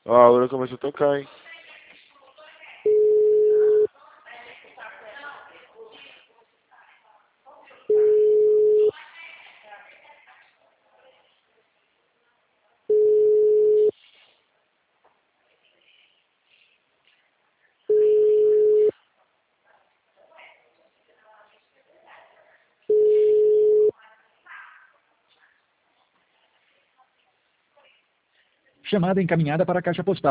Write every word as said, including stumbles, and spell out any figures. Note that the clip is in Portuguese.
Ó, a Aura começou a tocar, hein? Chamada encaminhada para a caixa postal.